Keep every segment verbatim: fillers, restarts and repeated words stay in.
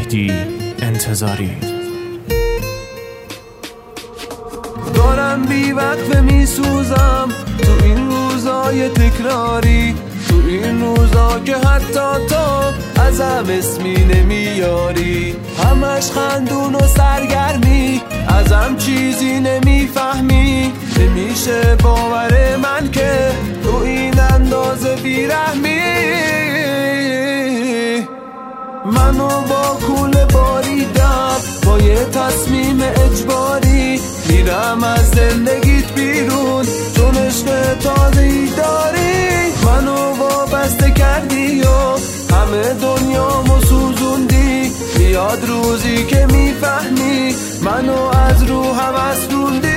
مهدی انتظاری. دارم بی وقفه می سوزم تو این روزای تکراری، تو این روزا که حتی تو ازم اسمی نمیاری. همش خندون و سرگرمی، ازم چیزی نمیفهمی. نمیشه باور من که تو این اندازه بیرحمی. منو با کوله باریدم با یه تصمیم اجباری، میرم از زندگیت بیرون چون عشق تازه‌ای داری. منو وابسته کردی و همه دنیامو سوزوندی. میاد روزی که میفهمی منو از روحم اسروندی.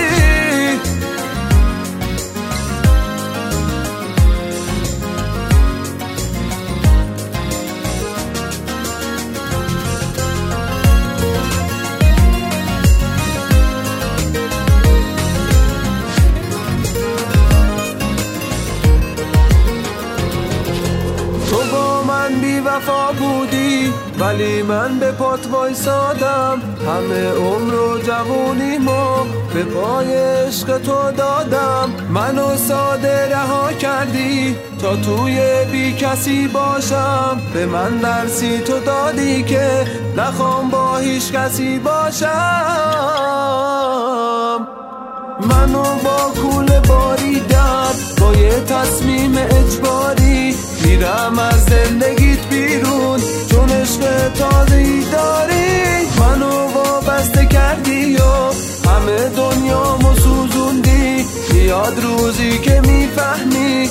بی وفا بودی ولی من به پات وایسادم. همه عمر و جوونیمو به پای عشق تو دادم. منو ساده رها کردی تا توی بی کسی باشم. به من درسی تو دادی که نخوام با هیچ کسی باشم. منو با کوله باریدم با یه تصمیم اجباری، میرم از زندگیت بیرون چون عشق تازه‌ای داری. منو وابسته کردی و همه دنیامو سوزوندی. میاد روزی که میفهمی